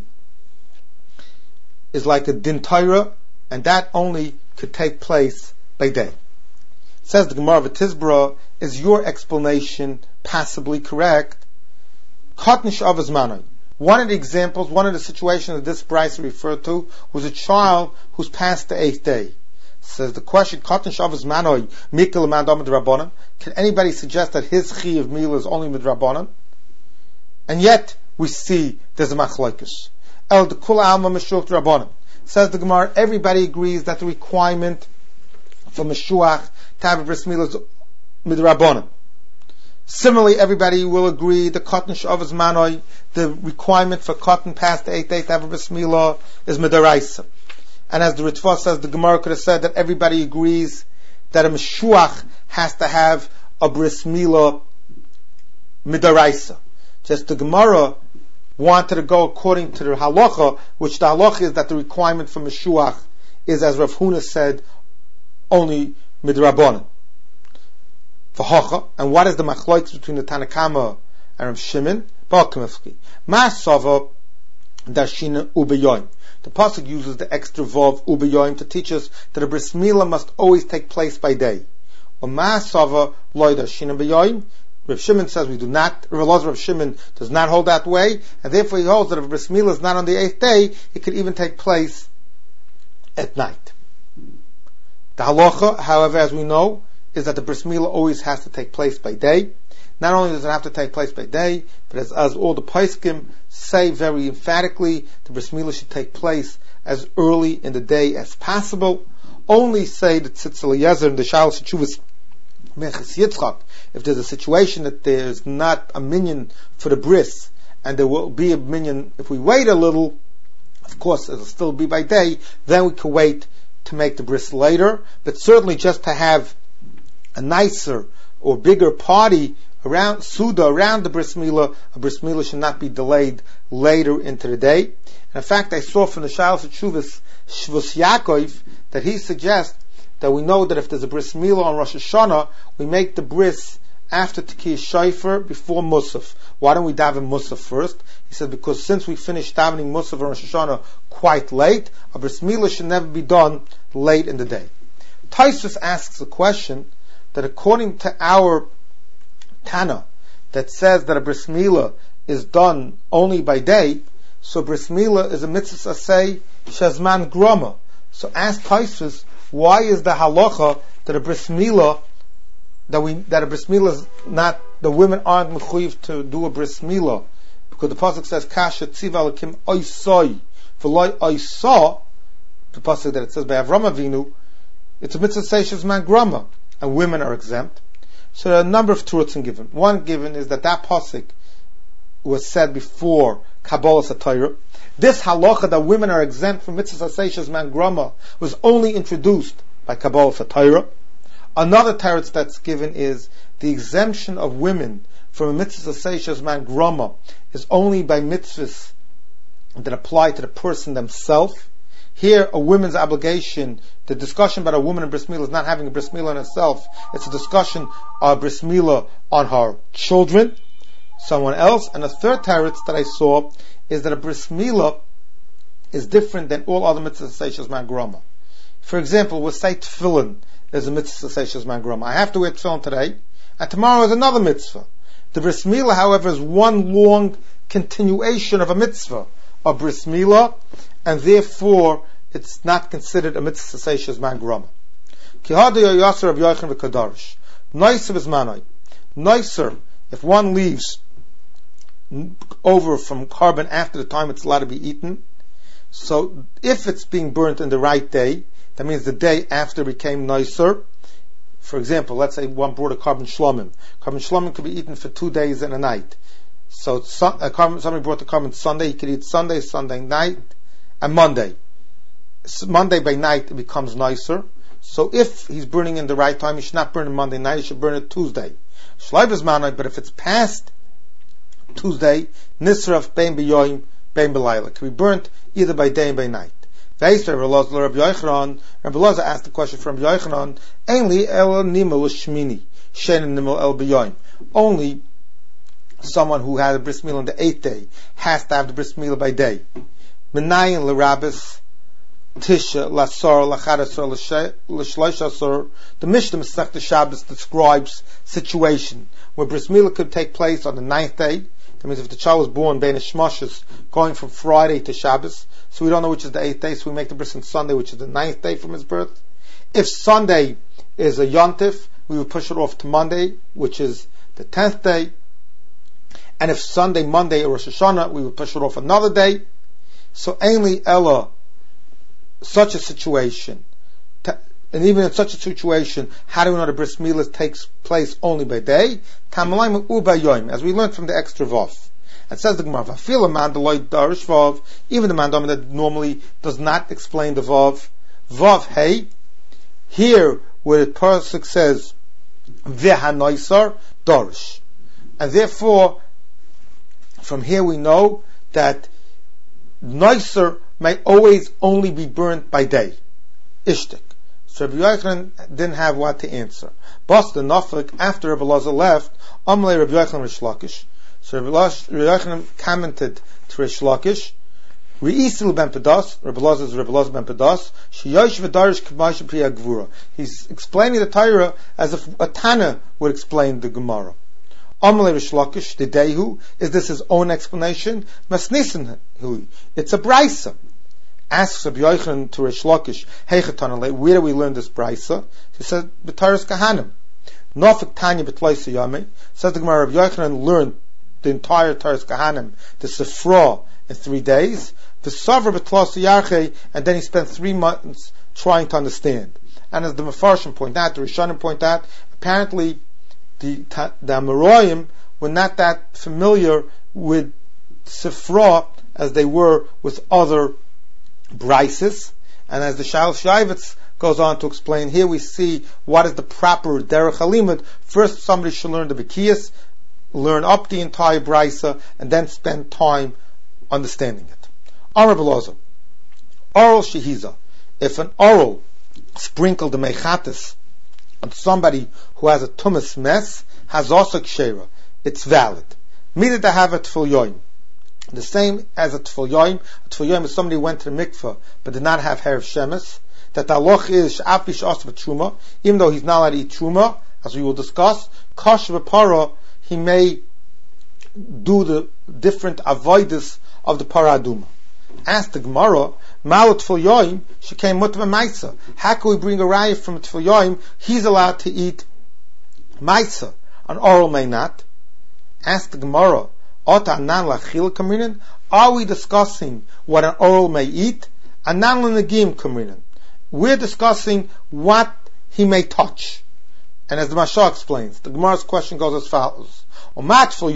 is like a din Torah, and that only could take place by day. Says the Gemara V'Tizbra, is your explanation possibly correct? Kotnish avos manai. One of the examples, one of the situations that this brisa referred to was a child who's past the eighth day. Says the question, Kotnish avos manai mikil mandam midrabanan. Can anybody suggest that his chi of milah is only midrabanan? And yet we see there's a machlokes. El de kula alma meshuach drabanan. Says the Gemara, everybody agrees that the requirement for meshuach to have a bris milah is midrabanan. Similarly, everybody will agree the cotton shavas manoi, the requirement for cotton past the eighth day to have a bris milah is midaraisa. And as the Ritva says, the Gemara could have said that everybody agrees that a meshuach has to have a bris milah midaraisa. Just the Gemara wanted to go according to the halacha, which the halacha is that the requirement for meshuach is, as Rav Huna said, only midrabanan. And what is the machlokes between the Tanakama and Rav Shimon? Ma sava darshina ubeyoim. The pasuk uses the extra vav ubeyoim to teach us that a bris milah must always take place by day. Or ma sava loy darshina beyoim. Rav Shimon says we do not. Rav Shimon does not hold that way, and therefore he holds that if a bris milah is not on the eighth day, it could even take place at night. The halacha, however, as we know, is that the bris milah always has to take place by day. Not only does it have to take place by day, but as, as all the poskim say very emphatically, the bris milah should take place as early in the day as possible. Only say the Tzitz Eliezer and the Shalos Teshuvos Menches Yitzchak, if there's a situation that there's not a minyan for the bris, and there will be a minyan if we wait a little, of course it'll still be by day, then we can wait to make the bris later, but certainly just to have a nicer or bigger party around Suda, around the bris milah, a bris milah should not be delayed later into the day. And in fact, I saw from the Shalos Teshuvos Shvus Yaakov that he suggests that we know that if there's a bris milah on Rosh Hashanah, we make the bris after Tekiyah Shofar before Musaf. Why don't we daven Musaf first? He said because since we finished davening Musaf on Rosh Hashanah quite late, a bris milah should never be done late in the day. Tosfos asks a question that according to our Tana that says that a bris milah is done only by day, so bris milah is a mitzvah asay shazman grama. So ask Tosfos, why is the halacha that a bris milah that we that a bris milah is not, the women aren't mechuyev to do a bris milah, because the pasuk says kasha tziva alekim oisoi v'loy oisa, the pasuk that it says by Avram Avinu, it's a mitzvah seishes man grama, and women are exempt. So there are a number of terutzim given. One given is that that pasuk was said before Kabbalas HaTorah. This halacha that women are exempt from mitzvah seishes man grama was only introduced by Kabbalas HaTorah. Another teretz that's given is the exemption of women from a mitzvah seishes man grama is only by mitzvahs that apply to the person themselves. Here, a woman's obligation, the discussion about a woman in bris milah is not having a bris milah on herself. It's a discussion of bris milah on her children, someone else. And a third teretz that I saw is that a bris milah is different than all other mitzvahs seishes man grama. For example, we say tefillin is a mitzvah seishes man grama. I have to wear tefillin today, and tomorrow is another mitzvah. The bris milah, however, is one long continuation of a mitzvah, a bris milah, and therefore it's not considered a mitzvah seishes man grama. Ki hada yasser of yoichin v'kadarish. Noiser is manai. Noiser, if one leaves over from carbon after the time it's allowed to be eaten, so if it's being burnt in the right day, that means the day after it became noiser. For example, let's say one brought a carbon shlomim. Carbon shlomim could be eaten for two days and a night. So uh, carbon, somebody brought the carbon Sunday, he could eat Sunday, Sunday night, and Monday. Monday by night it becomes nicer. So if he's burning in the right time, he should not burn it Monday night, he should burn it Tuesday. Shleiv is manai, but if it's past Tuesday, nisraf bein b'yoyim bein b'layla, can be burnt either by day and by night. V'eiser Rabbi Yochanan, Rabbi Elazar asked the question from Rabbi Yochanan, Ainli el nimel shmini, shein nimel el b'yoyim. Only someone who had a bris milah on the eighth day has to have the bris milah by day. Menayin l'rabis tisha lasor lachadasor l'shloishasor. The Mishnah Masechta Shabbos describes situation where bris milah could take place on the ninth day. That means if the child was born bein hashmashos, going from Friday to Shabbos, so we don't know which is the eighth day, so we make the bris on Sunday, which is the ninth day from his birth. If Sunday is a yontif, we would push it off to Monday, which is the tenth day. And if Sunday, Monday, or Rosh Hashanah, we would push it off another day. So, ainly Ella, such a situation, in and even in such a situation, how do we know the bris milah takes place only by day? Kamalayim u'bayoyim, as we learned from the extra vav. It says the Gemara, "Vafil a man deloy darish vav," even the man that normally does not explain the vav. Vav hey, here where the pasuk says v'hanoisar darish, and therefore from here we know that noiser may always only be burnt by day. Ishtik. So Rabbi Yochanan didn't have what to answer. Bas the Nafik, after Rabbi Elazar left, Amalei Rabbi Yochanan Rish Lakish. So Rabbi Yochanan commented to Rish Lakish, Re'isil ben Pedas, Rabbi Elazar is Rabbi Elazar ben Pedas, Sheyosh v'darish k'mash priya gvura. He's explaining the Torah as if a Tana would explain the Gemara. Amalei Rish Lakish, the Dehu, is this his own explanation? Masnisin hu, it's a Braisa. Asks Rabbi Yochanan to Rish Lakish, Heichatanale, where do we learn this Braisa? He said, B'Taras Kahanim. Nofik Tanya B'Tloisa Yame. Says the Gemara, Rabbi Yochanan learned the entire Taras Kahanim, the Sifra, in three days. The Savra B'Tloisa Yarche, and then he spent three months trying to understand. And as the Mefarshim point out, the Rishonim point out, apparently the, the Amoraim were not that familiar with Sifra as they were with other Brises, and as the Shal Shaivitz goes on to explain, here we see what is the proper Derech Halimud. First, somebody should learn the Bekiyas, learn up the entire Brisa, and then spend time understanding it. Amar B'Elazar, oral shehiza. If an oral sprinkled the mechatis on somebody who has a tumas mess, has also kshera, it's valid. Mida to have a tfil yoim. The same as a tfil yoim. A tfil yoim is somebody who went to the mikveh but did not have hair of shemes. That the aloch is she'afish osv truma, even though he's not allowed to eat truma, as we will discuss. Kosh v'para, he may do the different avoidus of the paraduma. Ask the Gemara, Mal tfil yoim, she came mutma maisa. How can we bring a raya from tfil yoim? He's allowed to eat maisa, an oral may not. Ask the Gemara, are we discussing what an oral may eat? We're discussing what he may touch. And as the Mashal explains, the Gemara's question goes as follows. A tfil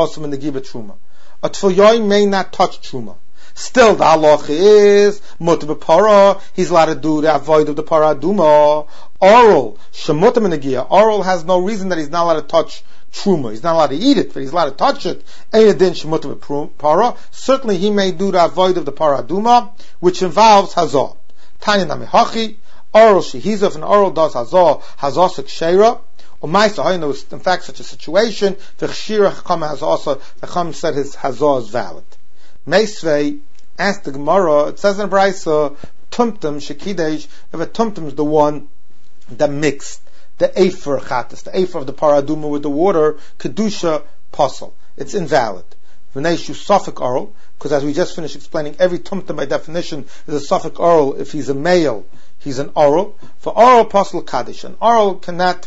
yoim may not touch truma. Still, the halach is mutar b'para. He's allowed to do the avoid of the paraduma. Oral shemutar menegia. Oral has no reason that he's not allowed to touch truma. He's not allowed to eat it, but he's allowed to touch it. Eidin shemutar b'para. Certainly, he may do the avoid of the paraduma, which involves hazah. Tanya namihachi. Oral shehizav, and oral does hazah. Hazah sekshera. Umaysa, there was in fact such a situation. The chshira chacham has also. The chacham said his hazah is valid. Meisvei asked the Gemara, it says in the Brisa, Tumtum Shekidesh, if a Tumtum is the one that mixed the Efer Chatas, the Efer of the Paraduma with the water, Kedusha Posel. It's invalid. V'neishu Suffolk oral, because as we just finished explaining, every Tumtum by definition is a Suffolk oral. If he's a male, he's an oral. For oral Posel Kaddish, an oral cannot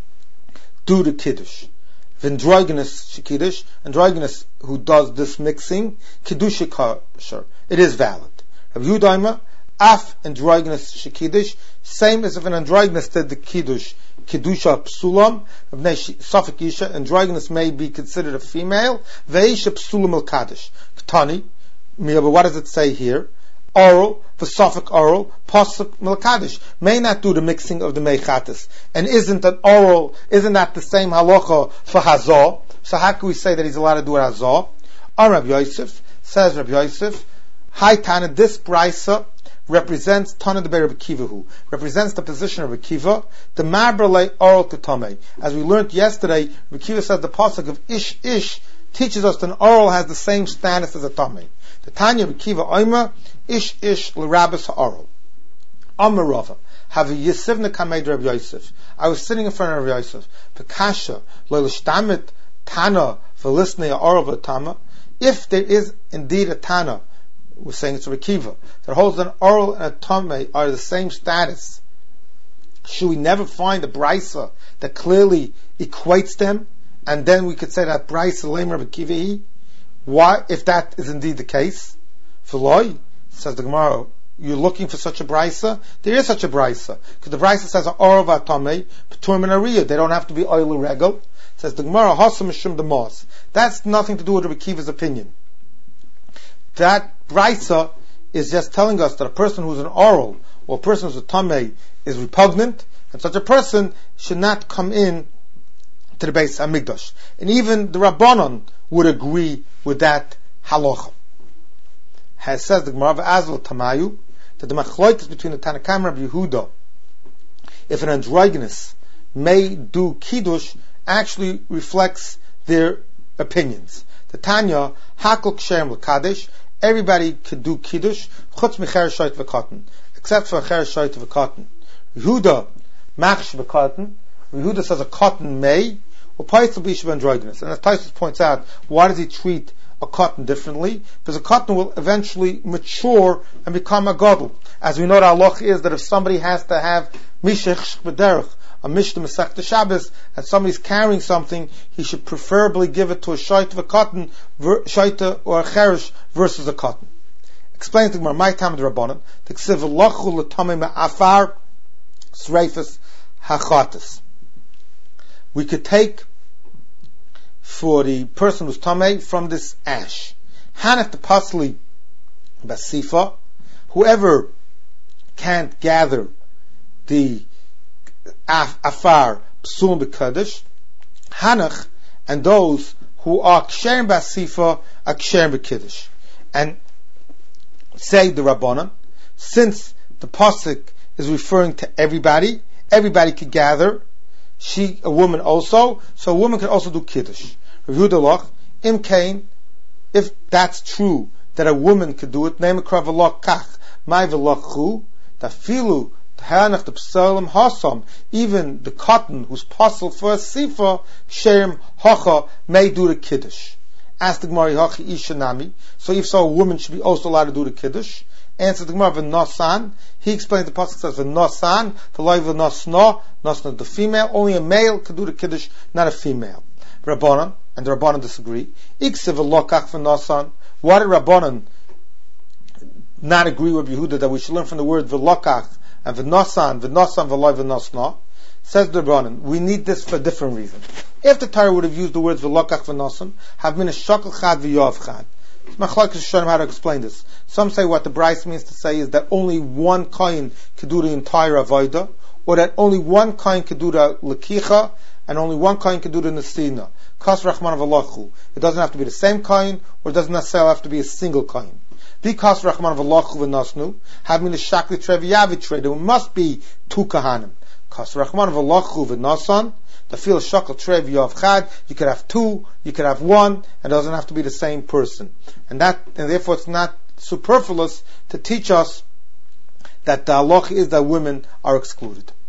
do the Kiddush. Androgynous Shekidish, androgynous who does this mixing, Kiddush kosher, it is valid. Rabbi Yudaima, af androgynous Shekidish, same as if an androgynous did the Kiddush, Kiddusha psulam, Safek Isha, androgynous may be considered a female, Veisha psulam al Kaddish. Ktani, but what does it say here? Oral, the Suffolk oral, Pasuk Melkadish, may not do the mixing of the Mechatis. And isn't that oral, isn't that the same halacha for Hazah? So how can we say that he's allowed to do Hazah? Or Rabbi Yosef, says Rabbi Yosef, Hi Tana, this Brisa represents Tana de Rabbi Kivahu, represents the position of Rabbi Kiva, the Marbrale oral Ketame. As we learned yesterday, Rabbi Kiva says the Pasuk of Ish Ish teaches us that an oral has the same status as a Tame. The Tanya Rabbi Kiva Oima, Ish Ish l'Rabbis ha'oral. Amar Rava, have a Yisivna kamed Rabbi Yosef. I was sitting in front of Rabbi Yosef. V'kasha lo'lishtamit Tana v'lisnei ha'oral v'tama. If there is indeed a Tana, we're saying it's Rabbi Kiva, that holds an oral and a Tame are the same status, should we never find a Brisa that clearly equates them? And then we could say that Brisa l'em Rabbi Kiva. Why, if that is indeed the case? V'loi, says the Gemara, you're looking for such a brisa, there is such a brisa. Because the brisa says, Or v'atamei, p'tur min ariyah. They don't have to be oil regal. It says, the Gemara, Hasam mishum the mos. That's nothing to do with Rabbi Kiva's opinion. That brisa is just telling us that a person who's an oral, or a person who's a tamei, is repugnant, and such a person should not come in to the Beis Hamikdash. And even the Rabbanon would agree with that halacha. Has says the Gemara Azal Tamayu that the machloikas between the Tanakam and Rabbi Yehuda, if an androgynous may do kiddush, actually reflects their opinions. The Tanya Hakol Kshem l'Kadesh, everybody could do kiddush, chutz micher shoyt v'katan, except for cher shoyt v'katan. Yehuda machsh v'katan. Yehuda says a cotton may, or paisel b'ishav androgynous. And as Taisus points out, why does he treat a cotton differently? Because a cotton will eventually mature and become a gadol. As we know, the halach is that if somebody has to have mishech b'derech, a mishnah Masechta Shabbos, and somebody's carrying something, he should preferably give it to a shayta of a cotton, shayta or a cherish versus a cotton. Explains the Gemara, my time of the Rabbanan, the ksiv lochu l'tamei ma'afar sreifas hachatas. We could take for the person who's tamei from this ash. Hanach the pasli basifa, whoever can't gather the af, afar psul b'kadosh, hanach, and those who are ksherim basifa are ksherim b'kiddush. And say the Rabbanan, since the pasuk is referring to everybody, everybody could gather. She, a woman also, so a woman can also do kiddush. Reviewdalach, im kain, if that's true, that a woman could do it, name a kravalach kach, my velachu, tafilu, tahanach the psalim hasam, even the cotton who's puzzled for a sifa, shem hacha, may do the kiddush. Ask the Gemara, hachi ishanami, so if so, a woman should be also allowed to do the kiddush. Answer the Gemara, v'nosan. He explains the pasuk says v'nosan, the loy v'nosna, nosna the female. Only a male could do the kiddush, not a female. Rabbanan, and the Rabbanan disagree. Iksiv v'lokach v'nosan. Why did Rabbanan not agree with Yehuda that we should learn from the word v'lokach and v'nosan, v'nosan v'loy v'nosna? Says the Rabbanan, we need this for a different reason. If the Torah would have used the words v'lokach v'nosan, have been a shakal chad v'yov chad. Machlokes Rishonim how to explain this. Some say what the Bryce means to say is that only one kohen could do the entire avodah, or that only one kohen could do the lekicha, and only one kohen could do the nesina. Kas rachman v'lachu. It doesn't have to be the same kohen, or it doesn't necessarily have to be a single kohen. Because rachman v'lachu v'nasnu, having the shakli treviyavi trade, there must be two kahanim. Kas rachman v'lachu v'nasan, the feel shakal trev yav chad, you could have two, you could have one, and it doesn't have to be the same person. And that, and therefore it's not superfluous to teach us that the halach is that women are excluded.